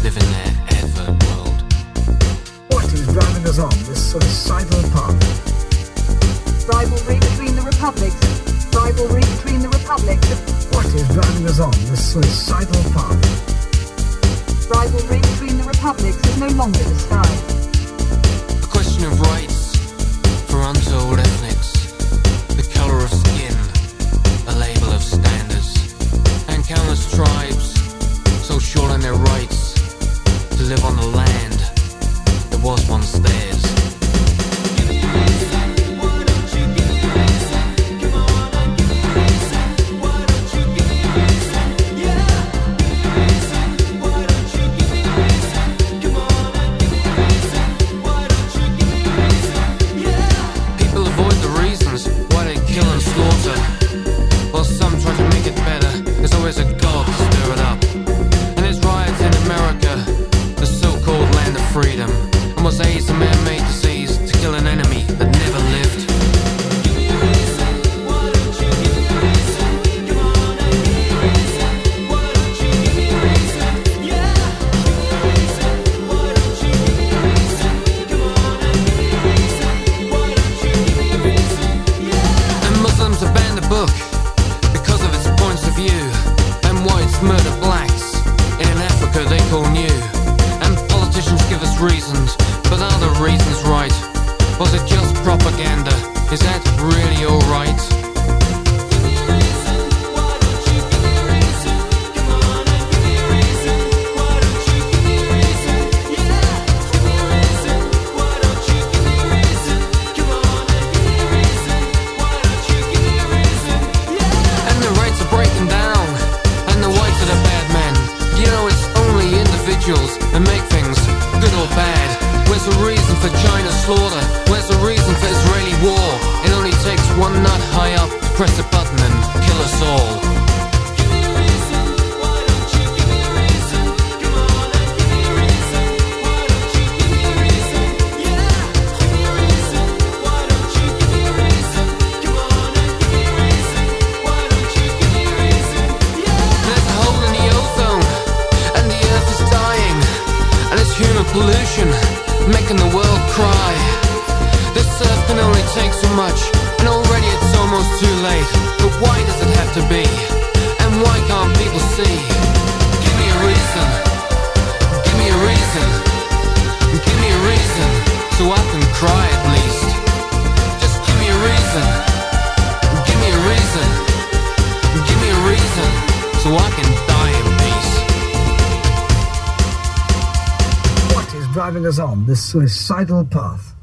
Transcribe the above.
live in their advert world. What is driving us on this suicidal path? Rivalry between the republics. Rivalry between the republics. What is driving us on this suicidal path? Rivalry between the republics is no longer disguised. A question of rights for untold ethnics. The colour of skin, a label of standards. And countless tribes, so short on their rights to live on the land that was once theirs. Freedom, and was AIDS a man-made disease to kill an enemy that never lived? Give me a reason, why don't you give me a reason? Come on and give me a reason, why don't you give me a reason? Yeah, give me a reason, why don't you give me a reason? Come on and give me a reason, why don't you give me a reason? Yeah. And Muslims have banned the book because of its points of view, and whites murder blacks in Africa they call new. Politicians give us reasons, but are the reasons right? Was it just propaganda? Is that really alright? Give me a reason, why don't you give me a reason? Come on and give me a reason, why don't you give me a reason? Yeah, give me a reason, why don't you give me a reason? Come on and give me a reason, why don't you give me a reason? Yeah. And the rights are breaking down, and the whites are the bad men. You know it's only individuals that make things good or bad. Where's the reason for China's slaughter? Where's the reason for Israeli war? It only takes one nut high up to press a button and kill us all. Give me a reason, why don't you give me a reason? Come on and give me a reason, why don't you give me a reason? Yeah, give me a reason, why don't you give me a reason? Come on and give me a reason, why don't you give me a reason? Yeah. There's a hole in the ozone, and the earth is dying. And it's human pollution, making the world cry. This earth can only take so much, and already it's almost too late. But why does it have to be? And why can't people see? Give me a reason, give me a reason, give me a reason, so I can cry at least. Just give me a reason, give me a reason, give me a reason, so I can die in peace. What is driving us on this suicidal path?